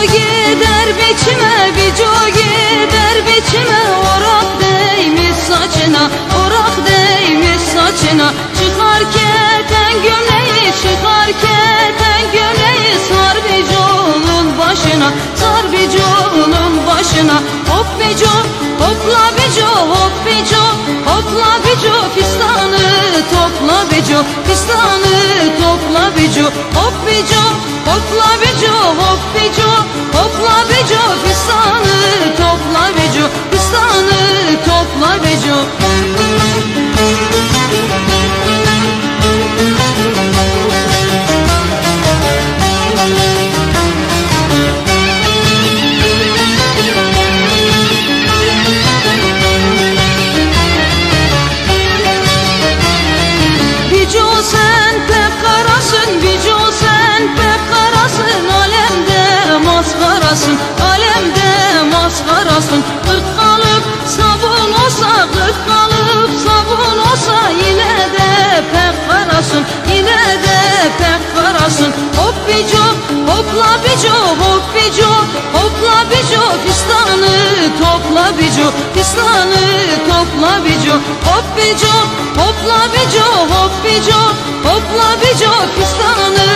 gider biçime, bico gider biçime. Orak değmiş saçına, orak değmiş saçına. Çıkar keten gömleği, çıkar keten gömleği. Sar biconun başına, sar biconun başına. Hop bico, hopla bico, hop bico, hopla bico. Fistanı topla bico, fistanı topla bico. Hop bico, hopla bico, hop bico, hopla bico. Fistanı topla bico, fistanı topla bico. Bico sen pek karasın, bico sen pek karasın. Alemde maskarasın, alemde maskarasın. Kırk kalıp sabun olsa, kırk kalıp sabun olsa. Yine de pek karasın, yine de pek karasın. Hop bico, hopla bico, hop bico, hopla bico. Fistanı topla bico, fistanı topla bico. Hop bico, hopla bico, hop bico, hopla bico. Fistanı